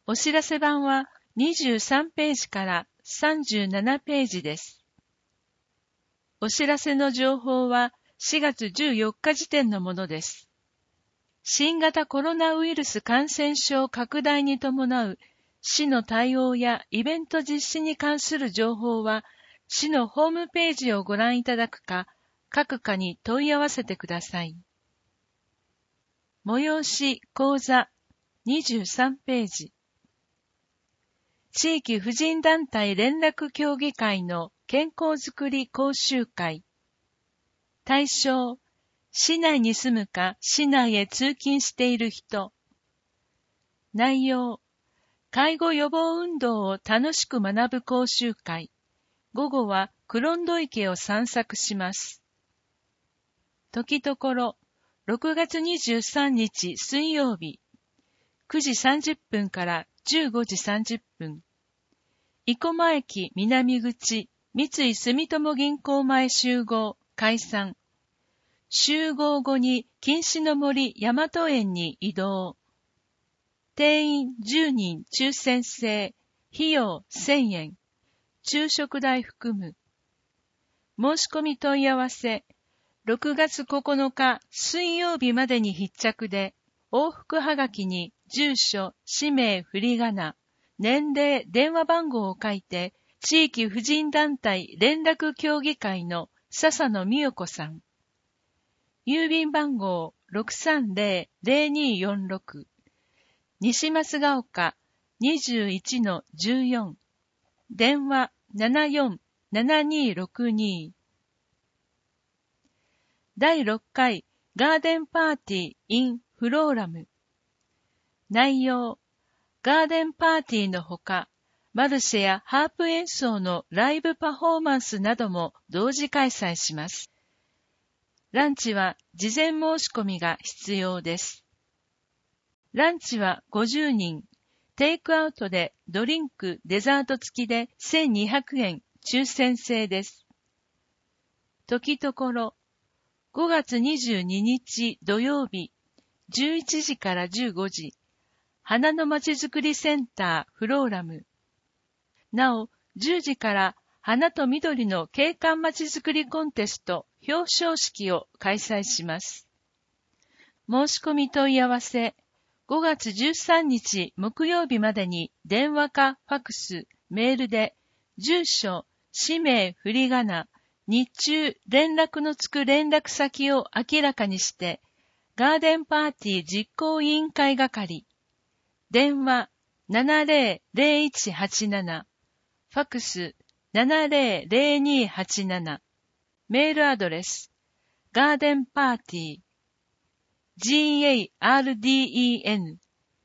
お知らせ版は23ページから37ページです。お知らせの情報は4月14日時点のものです。新型コロナウイルス感染症拡大に伴う市の対応やイベント実施に関する情報は、市のホームページをご覧いただくか、各課に問い合わせてください。催し講座23ページ。地域婦人団体連絡協議会の健康づくり講習会。対象、市内に住むか市内へ通勤している人。内容、介護予防運動を楽しく学ぶ講習会。午後はクロンド池を散策します。時ところ、6月23日水曜日、9時30分から15時30分。生駒駅南口、三井住友銀行前集合、解散。集合後に錦糸の森大和園に移動。定員10人抽選制、費用1000円。昼食代含む。申し込み問い合わせ、6月9日水曜日までに必着で、往復はがきに住所、氏名、振り仮名、年齢、電話番号を書いて、地域婦人団体連絡協議会の笹野美代子さん。郵便番号 630-0246 西増ヶ丘 21-14 電話 747262 第6回ガーデンパーティー in フローラム。内容、ガーデンパーティーのほか、マルシェやハープ演奏のライブパフォーマンスなども同時開催します。ランチは事前申し込みが必要です。ランチは50人、テイクアウトでドリンク、デザート付きで1200円、抽選制です。時ところ、5月22日土曜日、11時から15時、花のまちづくりセンターフローラム。なお、10時から花と緑の景観まちづくりコンテスト表彰式を開催します。申し込み問い合わせ、5月13日木曜日までに電話かファクス、メールで、住所、氏名、振り仮名、日中連絡のつく連絡先を明らかにして、ガーデンパーティー実行委員会係、電話 700187、ファクス 700287、メールアドレス、ガーデンパーティー、garden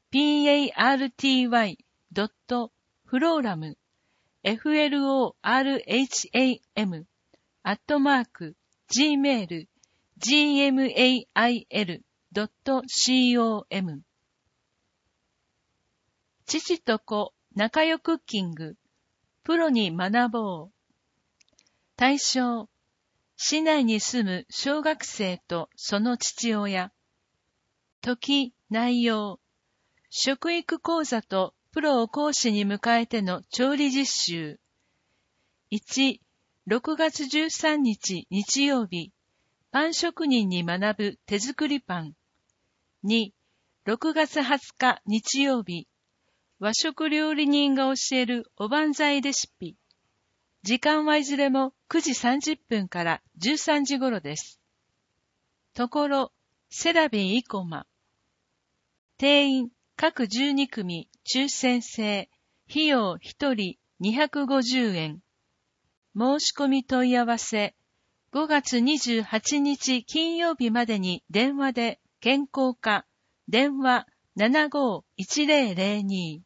party.floram floram@gmail.com 父と子仲良クッキングプロに学ぼう。対象、市内に住む小学生とその父親。時、内容、食育講座とプロを講師に迎えての調理実習。1、6月13日日曜日、パン職人に学ぶ手作りパン。2、6月20日日曜日、和食料理人が教えるおばんざいレシピ。時間はいずれも9時30分から13時頃です。ところ、セラビン生駒。定員、各12組、抽選制、費用1人250円。申し込み問い合わせ、5月28日金曜日までに電話で健康課、電話 751002。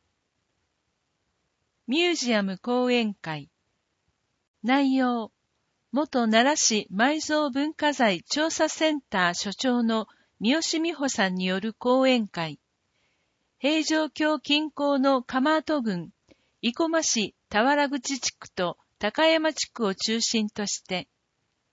ミュージアム講演会。内容、元奈良市埋蔵文化財調査センター所長の三好美穂さんによる講演会。平城京近郊の蒲戸郡、生駒市田原口地区と高山地区を中心として、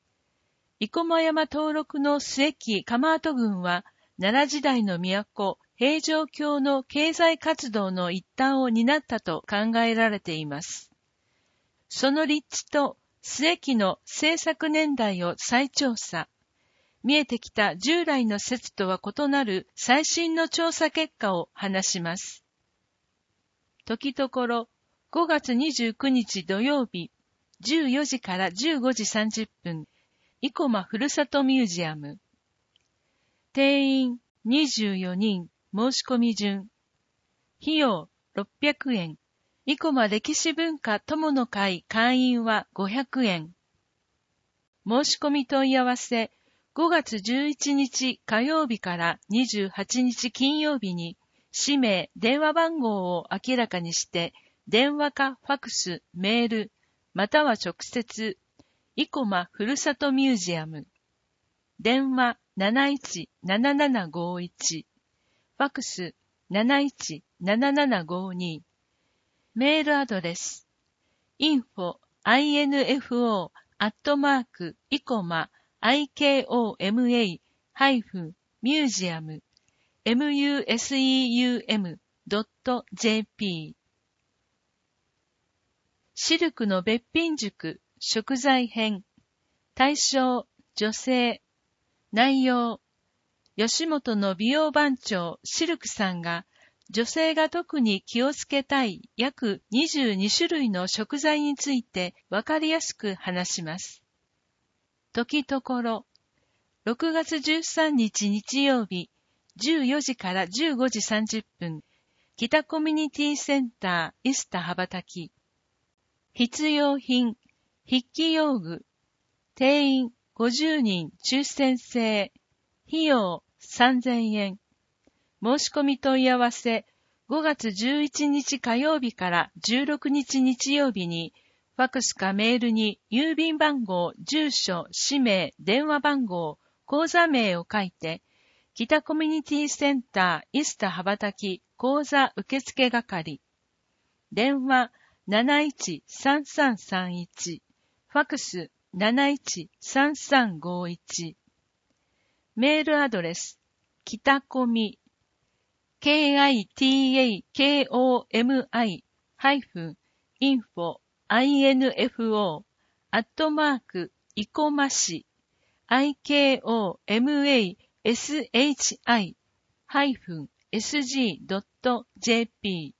生駒山登録の末期蒲戸郡は奈良時代の都、 平城京の経済活動の一端を担ったと考えられています。その立地と末期の制作年代を再調査。見えてきた従来の説とは異なる最新の調査結果を話します。時ところ5月29日土曜日14時から15時30分、生駒ふるさとミュージアム。定員24人、申し込み順。費用600円。生駒歴史文化友の会会員は500円。申し込み問い合わせ、5月11日火曜日から28日金曜日に、氏名、電話番号を明らかにして、電話かファクス、メール、または直接、生駒ふるさとミュージアム。電話717751、ファクス717752、メールアドレス、info@icoma-museum-museum.jp。 シルクのべっぴん塾食材編。対象女性。内容、吉本の美容番長シルクさんが女性が特に気をつけたい約22種類の食材についてわかりやすく話します。時ところ、6月13日日曜日14時から15時30分、北コミュニティセンターイスタ羽ばたき。必要品、筆記用具、定員50人抽選制、費用3000円。申し込み問い合わせ、5月11日火曜日から16日日曜日に、ファクスかメールに郵便番号、住所、氏名、電話番号、口座名を書いて、北コミュニティセンターイスタ羽ばたき口座受付係。電話713331、ファクス713351。メールアドレス、北コミ、KITAKOMI-info@ikomashi-sg.jp。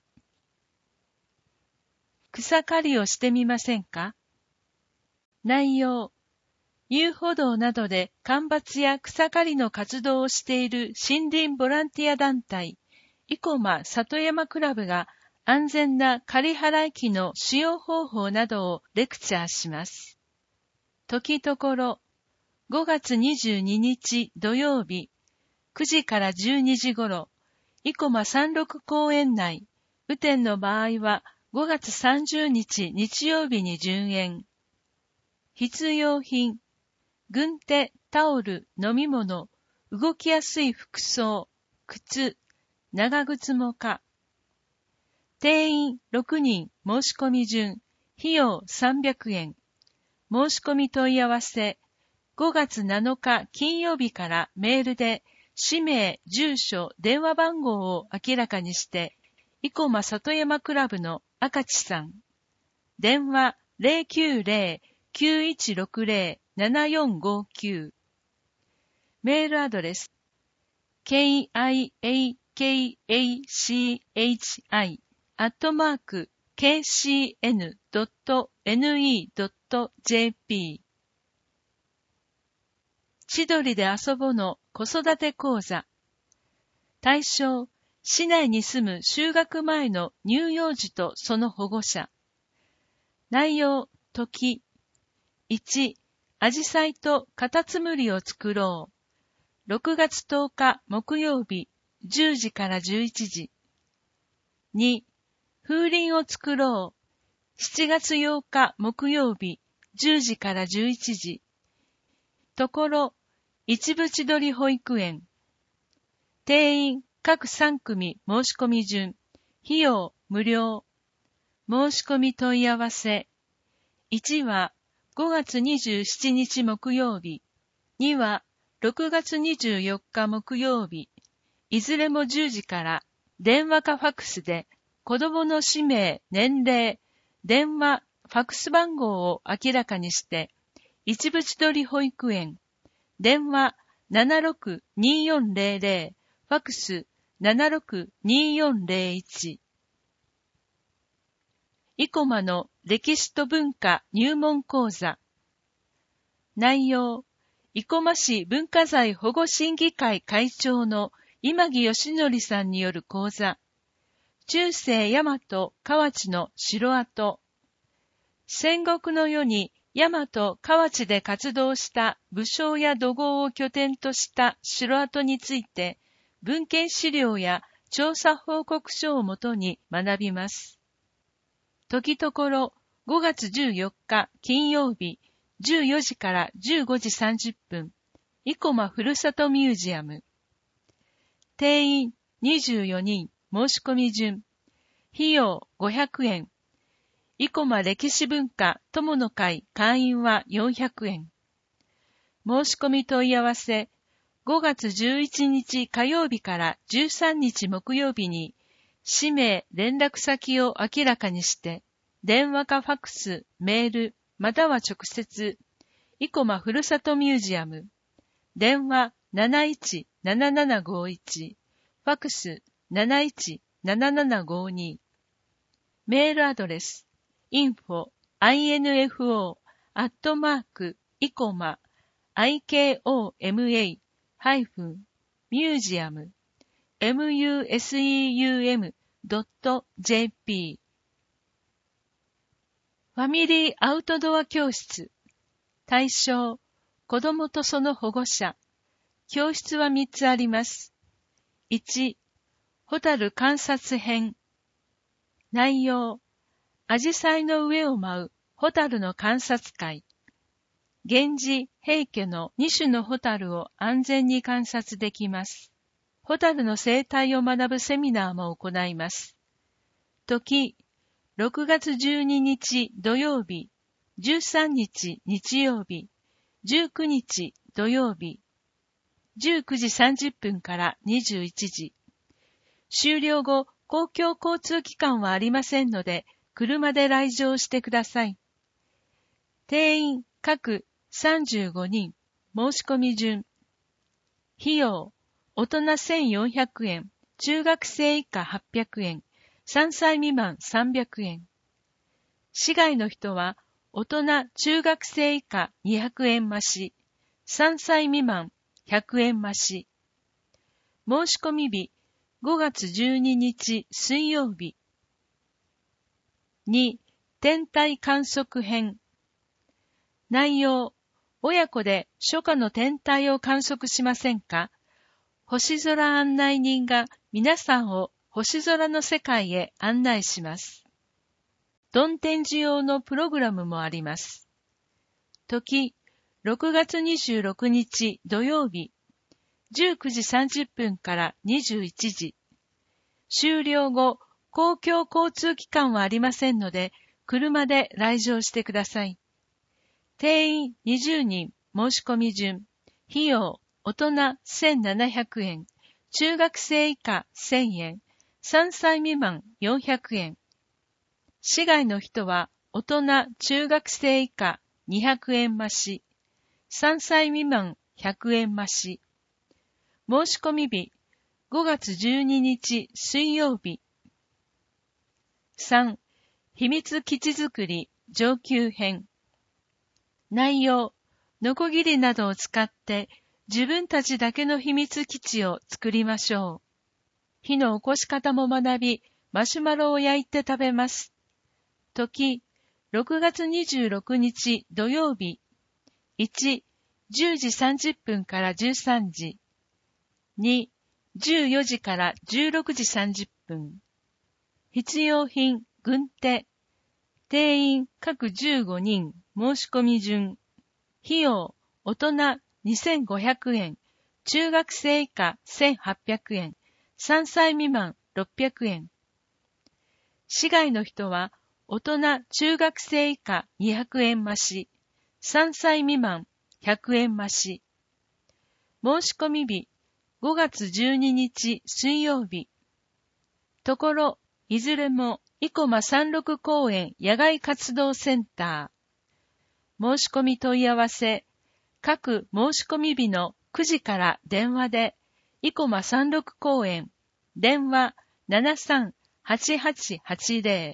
草刈りをしてみませんか？内容、遊歩道などで間伐や草刈りの活動をしている森林ボランティア団体、生駒里山クラブが安全な刈り払い機の使用方法などをレクチャーします。時ところ、5月22日土曜日、9時から12時頃、生駒山麓公園内、雨天の場合は5月30日日曜日に順延。必要品、軍手、タオル、飲み物、動きやすい服装、靴、長靴もか。定員6人申し込み順、費用300円。申し込み問い合わせ、5月7日金曜日からメールで、氏名、住所、電話番号を明らかにして、生駒里山クラブの赤地さん。電話090-9160-7459。メールアドレス、kiakashi@kcn.ne.jp。 千鳥で遊ぼの子育て講座。対象、市内に住む就学前の乳幼児とその保護者。内容、時。1、アジサイとカタツムリを作ろう。6月10日木曜日、10時から11時。2、風鈴を作ろう。7月8日木曜日、10時から11時。ところ、一部千鳥保育園。定員各3組申し込み順。費用無料。申し込み問い合わせ。1は5月27日木曜日。2は6月24日木曜日。 いずれも10時から電話かファックスで子供の氏名、年齢、電話、ファックス番号を明らかにして、一部千鳥保育園、電話 76-2400、ファックス 76-2401。生駒の歴史と文化入門講座。内容、生駒市文化財保護審議会会長の今木義則さんによる講座。中世大和河内の城跡。戦国の世に大和河内で活動した武将や土豪を拠点とした城跡について、文献資料や調査報告書をもとに学びます。時ところ5月14日金曜日14時から15時30分、生駒ふるさとミュージアム。定員24人、申し込み順。費用500円。生駒歴史文化友の会会員は400円。申し込み問い合わせ、5月11日火曜日から13日木曜日に、氏名、連絡先を明らかにして、電話かファックス、メール、または直接、生駒ふるさとミュージアム、電話 717751、ファックス 717752、メールアドレス、info@ikoma-museum-museum.jp。 ファミリーアウトドア教室。対象、子供とその保護者。教室は3つあります。1、ホタル観察編。内容、アジサイの上を舞うホタルの観察会。現時、平家の2種のホタルを安全に観察できます。ホタルの生態を学ぶセミナーも行います。時、6月12日土曜日、13日日曜日、19日土曜日、19時30分から21時。終了後、公共交通機関はありませんので、車で来場してください。定員各35人、申し込み順。費用、大人1400円、中学生以下800円、3歳未満300円。市外の人は、大人中学生以下200円増し、3歳未満100円増し。申し込み日、5月12日水曜日。2、天体観測編。内容、親子で初夏の天体を観測しませんか？星空案内人が皆さんを星空の世界へ案内します。ドン展示用のプログラムもあります。時、6月26日土曜日、19時30分から21時。終了後、公共交通機関はありませんので、車で来場してください。定員20人、申し込み順。費用、大人1700円、中学生以下1000円、3歳未満400円。市外の人は、大人中学生以下200円増し、3歳未満100円増し。申し込み日、5月12日水曜日。3、秘密基地づくり上級編。内容、ノコギリなどを使って自分たちだけの秘密基地を作りましょう。火の起こし方も学び、マシュマロを焼いて食べます。時、6月26日土曜日。1、10時30分から13時。2、14時から16時30分。必要品、軍手。定員各15人、申し込み順。費用、大人2500円、中学生以下1800円、3歳未満600円。市外の人は、大人中学生以下200円増し、3歳未満100円増し。申し込み日、 5月12日水曜日。ところ、いずれも生駒36公園野外活動センター。申し込み問い合わせ、各申し込み日の9時から電話で、生駒36公園、電話73-8880。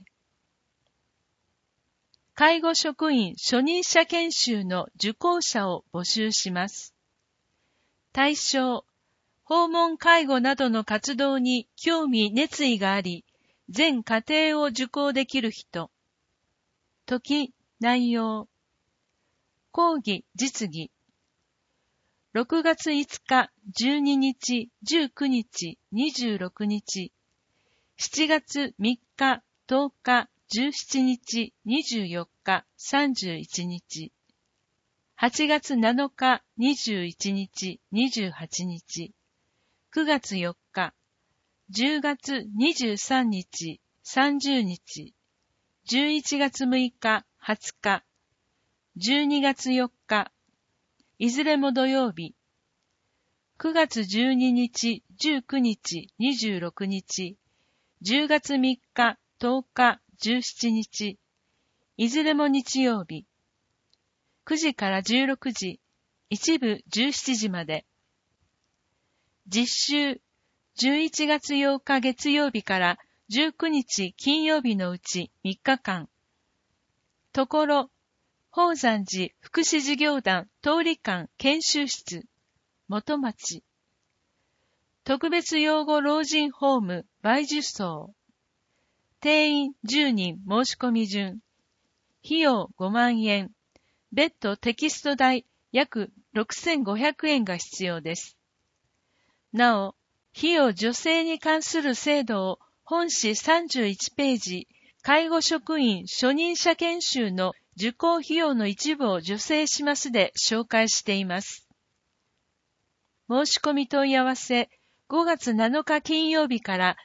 介護職員初任者研修の受講者を募集します。対象、訪問介護などの活動に興味熱意があり、全課程を受講できる人。時、内容。講義、実技。6月5日、12日、19日、26日。7月3日、10日、17日、24日、31日。8月7日、21日、28日。9月4日。10月23日、30日。11月6日、20日。12月4日。いずれも土曜日。9月12日、19日、26日。10月3日、10日、17日。いずれも日曜日。9時から16時、一部17時まで。実習、11月8日月曜日から19日金曜日のうち3日間。ところ、宝山寺福祉事業団通り館研修室、元町。特別養護老人ホーム梅樹荘。定員10人申し込み順。費用5万円。別途テキスト代約6500円が必要です。なお、費用助成に関する制度を本誌31ページ、介護職員初任者研修の受講費用の一部を助成しますで紹介しています。申し込み問い合わせ、5月7日金曜日から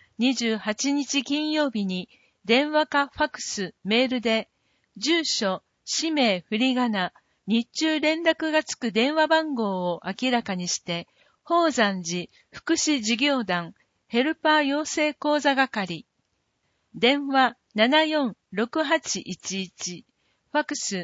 28日金曜日に電話かファクス、メールで、住所、氏名、振り仮名、日中連絡がつく電話番号を明らかにして、宝山寺福祉事業団ヘルパー養成講座係。電話746811、ファクス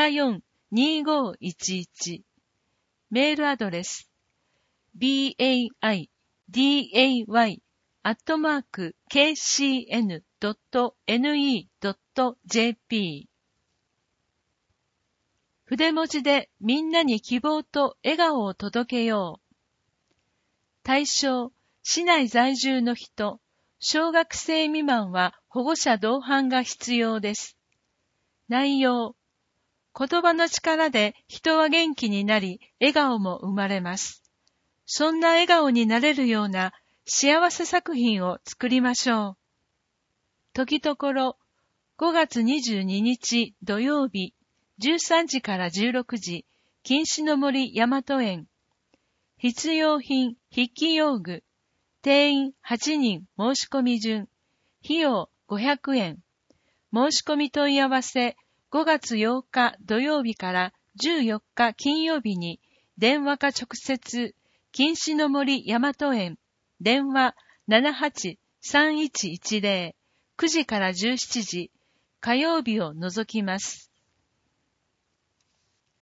742511。メールアドレス、bay.kcn.ne.jp。筆文字でみんなに希望と笑顔を届けよう。対象、市内在住の人、小学生未満は保護者同伴が必要です。内容、言葉の力で人は元気になり、笑顔も生まれます。そんな笑顔になれるような幸せ作品を作りましょう。時ところ、5月22日土曜日、13時から16時、錦糸の森大和園。必要品、筆記用具。定員8人申し込み順。費用500円。申し込み問い合わせ、5月8日土曜日から14日金曜日に、電話か直接、錦糸の森大和園。電話78-3110。9時から17時。火曜日を除きます。